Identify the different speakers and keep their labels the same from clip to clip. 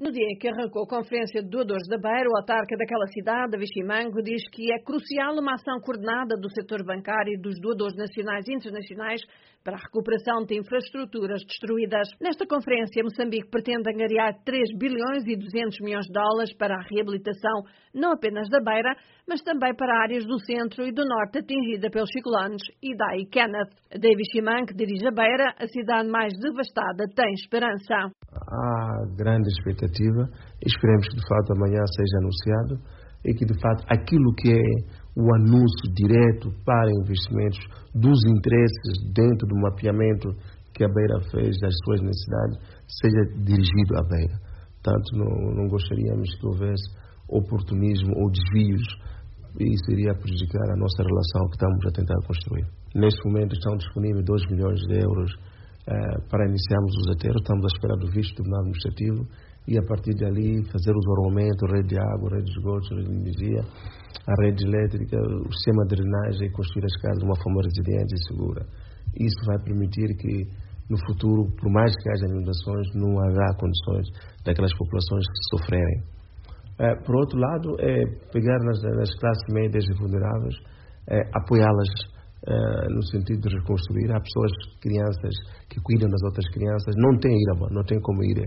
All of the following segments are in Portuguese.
Speaker 1: No dia em que arrancou a Conferência de Doadores da Beira, o autarca daquela cidade, David Chimango, diz que é crucial uma ação coordenada do setor bancário e dos doadores nacionais e internacionais para a recuperação de infraestruturas destruídas. Nesta conferência, Moçambique pretende angariar 3 bilhões e 200 milhões de dólares para a reabilitação não apenas da Beira, mas também para áreas do centro e do norte atingida pelos ciclones Idai e Kenneth. David Chimango, que dirige a Beira, a cidade mais devastada, tem esperança.
Speaker 2: Há grande expectativa, esperemos que de fato amanhã seja anunciado e que de fato aquilo que é o anúncio direto para investimentos dos interesses dentro do mapeamento que a Beira fez das suas necessidades seja dirigido à Beira. Portanto, não gostaríamos que houvesse oportunismo ou desvios e isso iria prejudicar a nossa relação que estamos a tentar construir. Neste momento estão disponíveis 2 milhões de euros para iniciarmos os aterros, estamos à espera do visto do Tribunal Administrativo e a partir dali fazer o desenvolvimento, rede de água, rede de esgotos, rede de energia, a rede elétrica, o sistema de drenagem e construir as casas de uma forma resiliente e segura. Isso vai permitir que no futuro, por mais que haja inundações, não haverá condições daquelas populações sofrerem. Por outro lado, pegar nas classes médias e vulneráveis, apoiá-las no sentido de reconstruir. Há pessoas, crianças, que cuidam das outras crianças, não têm não têm como ir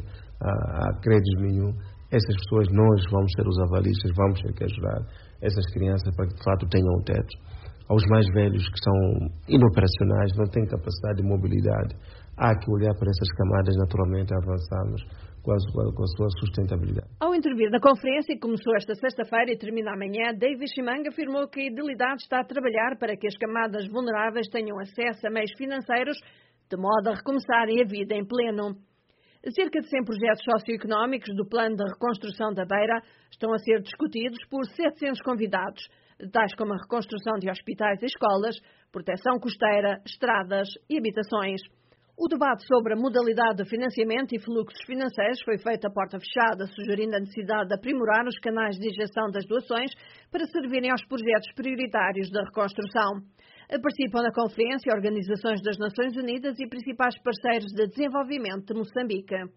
Speaker 2: a crédito nenhum. Essas pessoas, nós vamos ser os avalistas, vamos ter que ajudar essas crianças para que de fato tenham um teto. Aos mais velhos que são inoperacionais, não têm capacidade de mobilidade, há que olhar para essas camadas naturalmente avançarmos com a sua sustentabilidade.
Speaker 1: Ao intervir na conferência, que começou esta sexta-feira e termina amanhã, David Chimango afirmou que a Idilidade está a trabalhar para que as camadas vulneráveis tenham acesso a meios financeiros de modo a recomeçarem a vida em pleno. Cerca de 100 projetos socioeconómicos do Plano de Reconstrução da Beira estão a ser discutidos por 700 convidados, tais como a reconstrução de hospitais e escolas, proteção costeira, estradas e habitações. O debate sobre a modalidade de financiamento e fluxos financeiros foi feito a porta fechada, sugerindo a necessidade de aprimorar os canais de injeção das doações para servirem aos projetos prioritários da reconstrução. Participam na conferência organizações das Nações Unidas e principais parceiros de desenvolvimento de Moçambique.